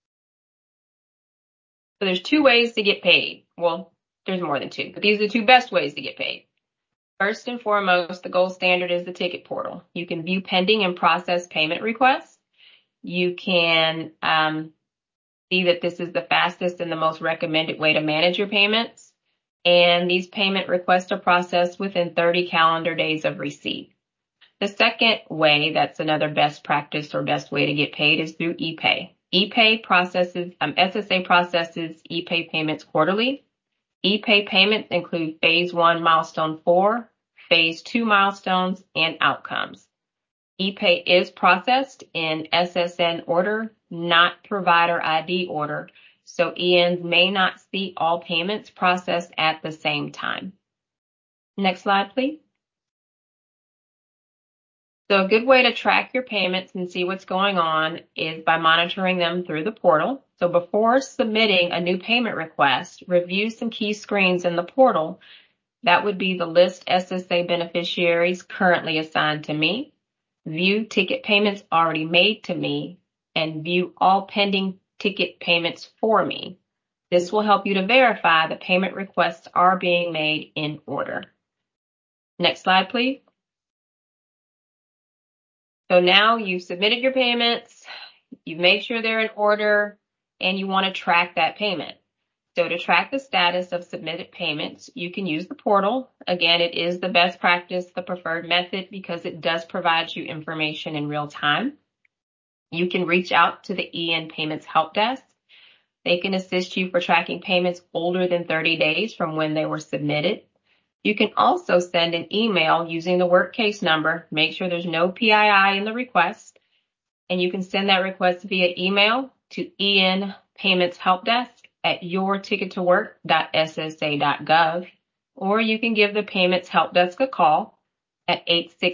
So there's two ways to get paid. Well, there's more than two, but these are the two best ways to get paid. First and foremost, the gold standard is the ticket portal. You can view pending and process payment requests. You can see that this is the fastest and the most recommended way to manage your payments. And these payment requests are processed within 30 calendar days of receipt. The second way, that's another best practice or best way to get paid, is through ePay. SSA processes ePay payments quarterly. ePay payments include Phase 1 Milestone 4, Phase 2 milestones, and outcomes. ePay is processed in SSN order, not provider ID order, so ENs may not see all payments processed at the same time. Next slide, please. So a good way to track your payments and see what's going on is by monitoring them through the portal. So before submitting a new payment request, review some key screens in the portal. That would be the list SSA beneficiaries currently assigned to me, view ticket payments already made to me, and view all pending ticket payments for me. This will help you to verify the payment requests are being made in order. Next slide, please. So now you've submitted your payments, you've made sure they're in order, and you want to track that payment. So to track the status of submitted payments, you can use the portal. Again, it is the best practice, the preferred method, because it does provide you information in real time. You can reach out to the EN Payments Help Desk. They can assist you for tracking payments older than 30 days from when they were submitted. You can also send an email using the work case number. Make sure there's no PII in the request. And you can send that request via email to EN Payments Help Desk at yourtickettowork.ssa.gov, or you can give the Payments Help Desk a call at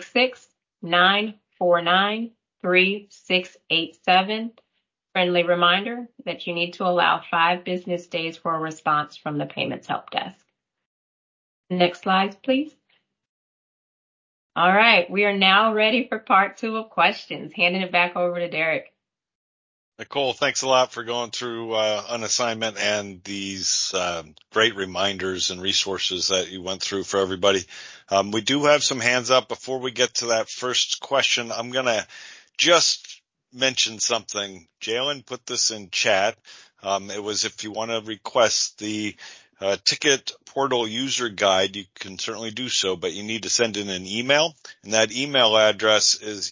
866-949-3687. Friendly reminder that you need to allow 5 business days for a response from the Payments Help Desk. Next slide, please. All right, we are now ready for part 2 of questions. Handing it back over to Derek. Nicole, thanks a lot for going through an assignment and these great reminders and resources that you went through for everybody. We do have some hands up. Before we get to that first question, I'm going to just mention something. Jalen put this in chat. It was if you want to request the ticket portal user guide, you can certainly do so, but you need to send in an email, and that email address is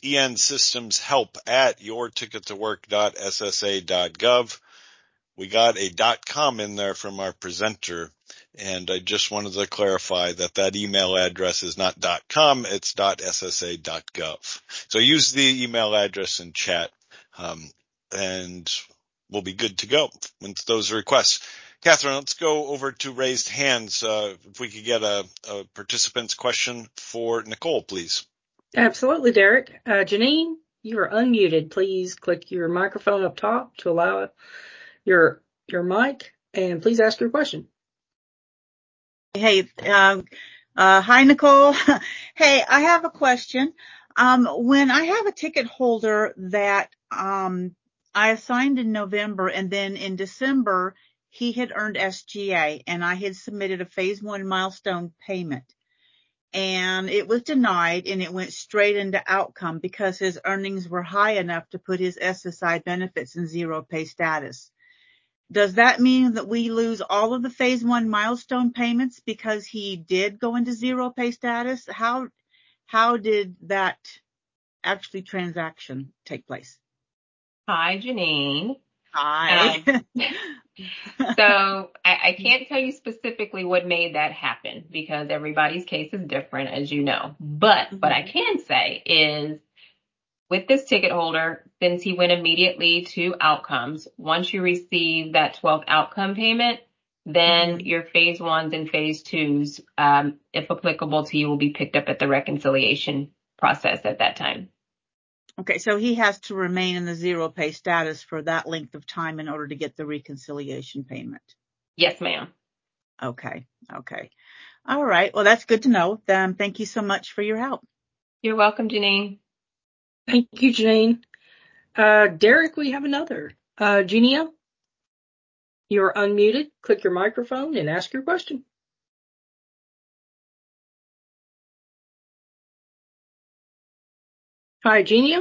ensystemshelp@yourtickettowork.ssa.gov. We got a .com in there from our presenter, and I just wanted to clarify that email address is not .com, it's .ssa.gov. So use the email address in chat, and we'll be good to go with those requests. Catherine, let's go over to raised hands. If we could get a participant's question for Nicole, please. Absolutely, Derek. Janine, you are unmuted. Please click your microphone up top to allow your mic, and please ask your question. Hey, Hi, Nicole. Hey, I have a question. When I have a ticket holder that I assigned in November, and then in December he had earned SGA, and I had submitted a phase 1 milestone payment, and it was denied, and it went straight into outcome because his earnings were high enough to put his SSI benefits in zero pay status. Does that mean that we lose all of the phase 1 milestone payments because he did go into zero pay status? How did that actually transaction take place? Hi, Janine. Hi. So I can't tell you specifically what made that happen because everybody's case is different, as you know. But what I can say is with this ticket holder, since he went immediately to outcomes, once you receive that 12th outcome payment, then your phase 1s and phase 2s, if applicable to you, will be picked up at the reconciliation process at that time. Okay, so he has to remain in the zero pay status for that length of time in order to get the reconciliation payment. Yes, ma'am. Okay. All right. Well, that's good to know. Thank you so much for your help. You're welcome, Janine. Thank you, Janine. Derek, we have another. Genia, you're unmuted. Click your microphone and ask your question. Hi, Genia.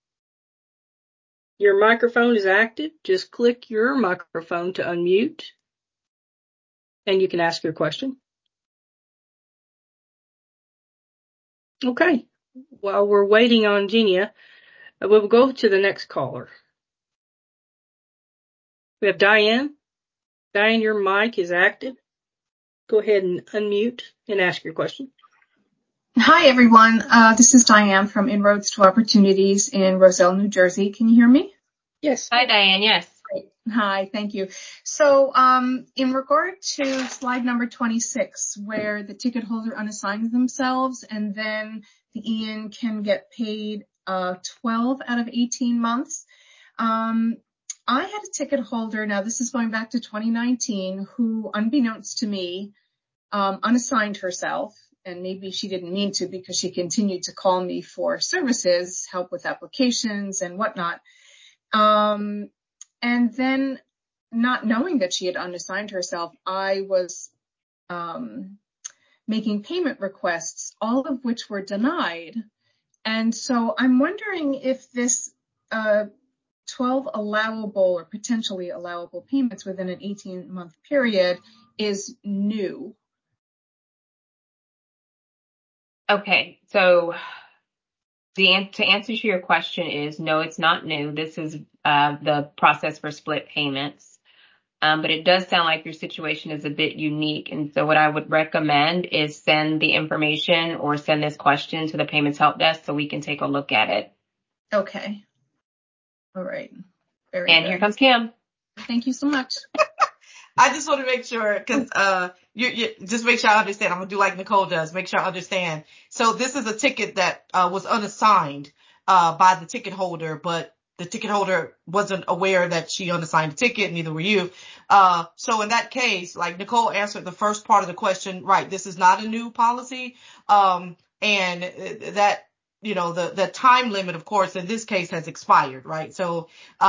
Your microphone is active. Just click your microphone to unmute, and you can ask your question. Okay. While we're waiting on Genia, we'll go to the next caller. We have Diane. Diane, your mic is active. Go ahead and unmute and ask your question. Hi, everyone. This is Diane from Inroads to Opportunities in Roselle, New Jersey. Can you hear me? Yes. Hi, Diane. Yes. Great. Hi, thank you. So in regard to slide number 26, where the ticket holder unassigns themselves and then the EN can get paid 12 out of 18 months, I had a ticket holder, now this is going back to 2019, who, unbeknownst to me, unassigned herself. And maybe she didn't mean to because she continued to call me for services, help with applications and whatnot. And then not knowing that she had unassigned herself, I was making payment requests, all of which were denied. And so I'm wondering if this 12 allowable or potentially allowable payments within an 18-month period is new. Okay, so to answer to your question is no, it's not new. This is the process for split payments. But it does sound like your situation is a bit unique. And so what I would recommend is send the information or send this question to the payments help desk so we can take a look at it. Okay. All right. Very and good. Here comes Kim. Thank you so much. I just want to make sure, because you just make sure I understand. I'm going to do like Nicole does, make sure I understand. So this is a ticket that was unassigned by the ticket holder, but the ticket holder wasn't aware that she unassigned the ticket, neither were you. So in that case, like Nicole answered the first part of the question, right, this is not a new policy. And that, you know, the time limit, of course, in this case has expired, right? So,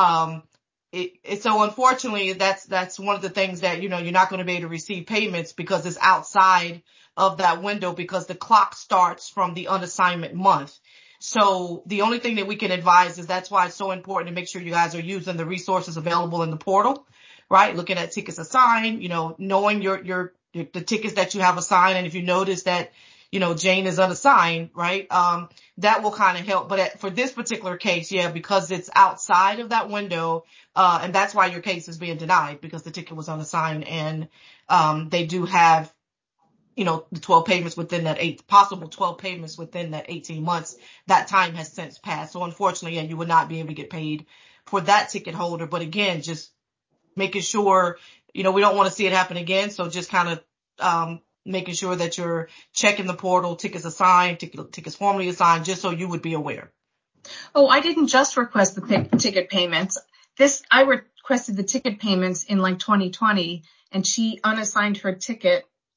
so unfortunately, that's one of the things that, you know, you're not going to be able to receive payments because it's outside of that window because the clock starts from the unassignment month. So the only thing that we can advise is that's why it's so important to make sure you guys are using the resources available in the portal, right? Looking at tickets assigned, you know, knowing the tickets that you have assigned. And if you notice that, you know, Jane is unassigned, right? That will kind of help. But for this particular case, yeah, because it's outside of that window, and that's why your case is being denied because the ticket was unassigned and, they do have, you know, the 12 payments within that possible 12 payments within that 18 months. That time has since passed. So unfortunately, yeah, you would not be able to get paid for that ticket holder. But again, just making sure, you know, we don't want to see it happen again. So just kind of, making sure that you're checking the portal, tickets assigned, tickets formally assigned, just so you would be aware. Oh, I didn't just request the ticket payments. I requested the ticket payments in like 2020 and she unassigned her ticket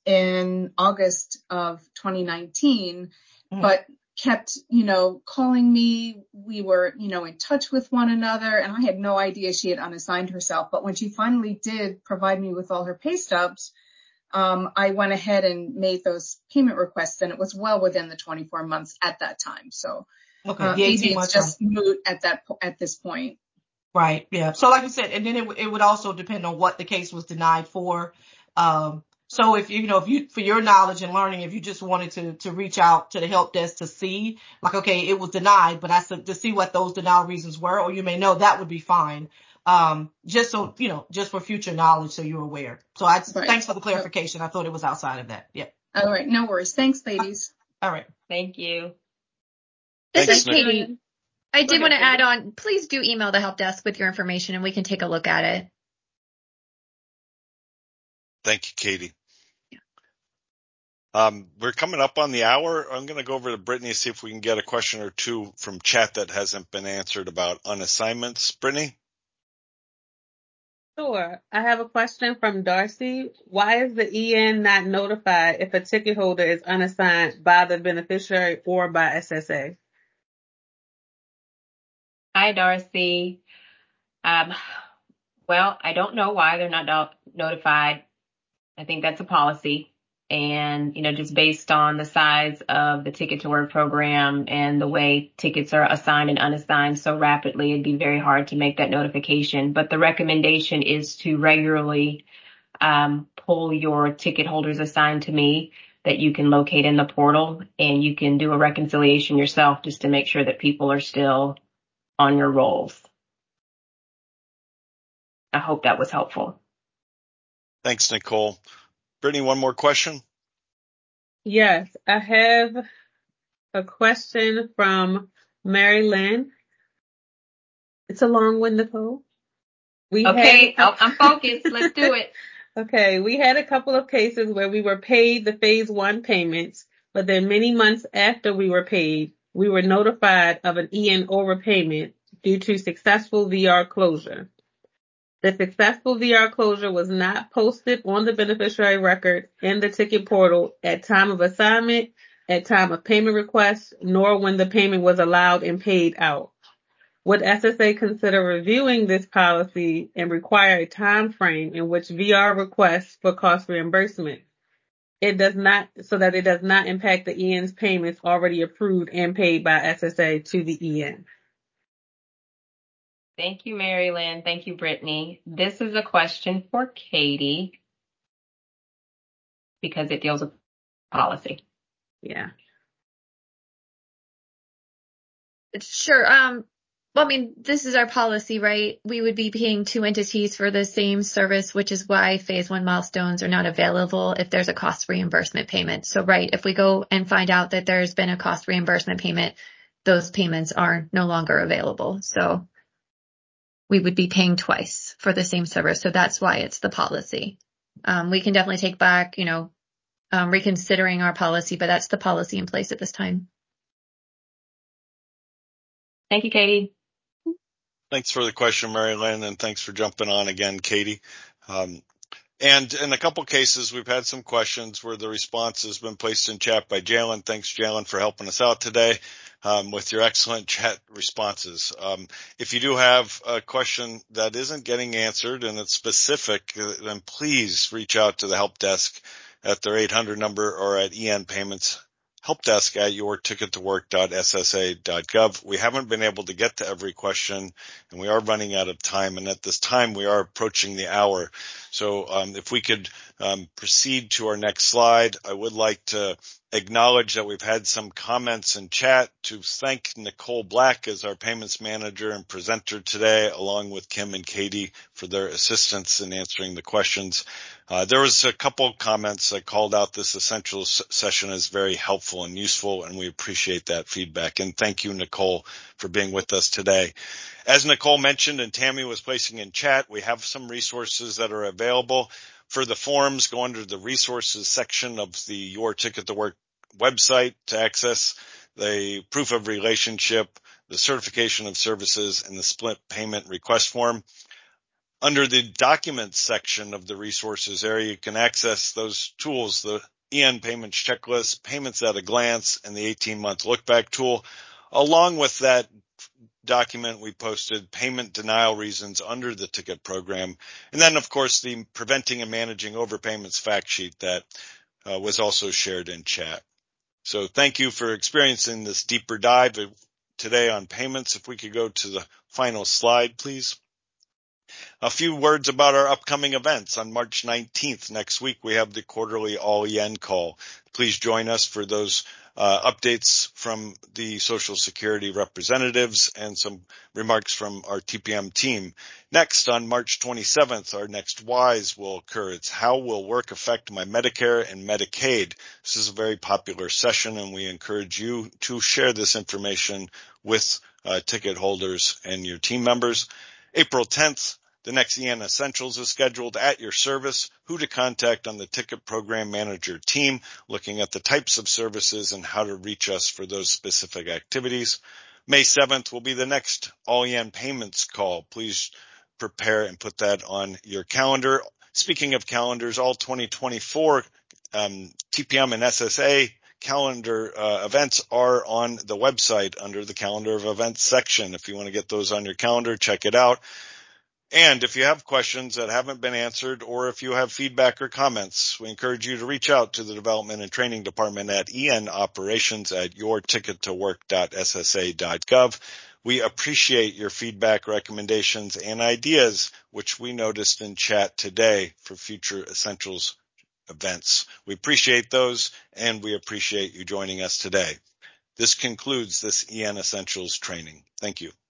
in August of 2019, but kept, calling me. We were, in touch with one another, and I had no idea she had unassigned herself. But when she finally did provide me with all her pay stubs, I went ahead and made those payment requests, and it was well within the 24 months at that time. So, maybe it's just moot at this point. Right. Yeah. So like I said, and then it would also depend on what the case was denied for. So if you, for your knowledge and learning, if you just wanted to reach out to the help desk to see, like, okay, it was denied, but to see what those denial reasons were, or you may know, that would be fine. Just so, just for future knowledge, so you're aware. So thanks for the clarification. I thought it was outside of that. Yeah. All right. No worries. Thanks, ladies. All right. Thank you. This is Katie. I did want to add on, please do email the help desk with your information and we can take a look at it. Thank you, Katie. We're coming up on the hour. I'm going to go over to Brittany, see if we can get a question or two from chat that hasn't been answered about unassignments. Brittany? Sure. I have a question from Darcy. Why is the EN not notified if a ticket holder is unassigned by the beneficiary or by SSA? Hi, Darcy. Well, I don't know why they're not notified. I think that's a policy. And, just based on the size of the Ticket to Work program and the way tickets are assigned and unassigned so rapidly, it'd be very hard to make that notification. But the recommendation is to regularly pull your ticket holders assigned to me that you can locate in the portal, and you can do a reconciliation yourself just to make sure that people are still on your rolls. I hope that was helpful. Thanks, Nicole. Brittany, one more question? Yes, I have a question from Mary Lynn. It's a long one, Nicole. I'm focused. Let's do it. Okay, we had a couple of cases where we were paid the phase 1 payments, but then many months after we were paid, we were notified of an EN overpayment due to successful VR closure. The successful VR closure was not posted on the beneficiary record in the ticket portal at time of assignment, at time of payment request, nor when the payment was allowed and paid out. Would SSA consider reviewing this policy and require a time frame in which VR requests for cost reimbursement? So that it does not impact the EN's payments already approved and paid by SSA to the EN. Thank you, Mary Lynn. Thank you, Brittany. This is a question for Katie because it deals with policy. Yeah. Sure. This is our policy, right? We would be paying 2 entities for the same service, which is why phase 1 milestones are not available if there's a cost reimbursement payment. So, right, if we go and find out that there's been a cost reimbursement payment, those payments are no longer available. So we would be paying twice for the same service. So that's why it's the policy. We can definitely take back, reconsidering our policy, but that's the policy in place at this time. Thank you, Katie. Thanks for the question, Mary Lynn, and thanks for jumping on again, Katie. And in a couple cases, we've had some questions where the response has been placed in chat by Jalen. Thanks, Jalen, for helping us out today with your excellent chat responses. If you do have a question that isn't getting answered and it's specific, then please reach out to the help desk at their 800 number or at EN Payments helpdesk at yourtickettowork.ssa.gov. We haven't been able to get to every question, and we are running out of time. And at this time, we are approaching the hour. So if we could proceed to our next slide, I would like to acknowledge that we've had some comments in chat to thank Nicole Black as our payments manager and presenter today, along with Kim and Katie for their assistance in answering the questions. There was a couple comments that called out this essential session as very helpful and useful, and we appreciate that feedback. And thank you, Nicole, for being with us today. As Nicole mentioned and Tammy was placing in chat, we have some resources that are available. For the forms, go under the resources section of the Your Ticket to Work website to access the proof of relationship, the certification of services, and the split payment request form. Under the documents section of the resources area, you can access those tools, the EN payments checklist, payments at a glance, and the 18-month look back tool. Along with that document, we posted payment denial reasons under the ticket program. And then, of course, the preventing and managing overpayments fact sheet that was also shared in chat. So thank you for experiencing this deeper dive today on payments. If we could go to the final slide, please. A few words about our upcoming events. On March 19th, next week, we have the quarterly All-EN call. Please join us for those updates from the Social Security representatives and some remarks from our TPM team. Next, on March 27th, our next WISE will occur. It's How Will Work Affect My Medicare and Medicaid? This is a very popular session, and we encourage you to share this information with ticket holders and your team members. April 10th, the next EN Essentials is scheduled at your service. Who to contact on the Ticket Program Manager team, looking at the types of services and how to reach us for those specific activities. May 7th will be the next All-EN Payments call. Please prepare and put that on your calendar. Speaking of calendars, all 2024 TPM and SSA calendar events are on the website under the calendar of events section. If you want to get those on your calendar, check it out. And if you have questions that haven't been answered, or if you have feedback or comments, we encourage you to reach out to the Development and Training Department at enoperations@yourtickettowork.ssa.gov. We appreciate your feedback, recommendations, and ideas, which we noticed in chat today for future Essentials events. We appreciate those, and we appreciate you joining us today. This concludes this EN Essentials training. Thank you.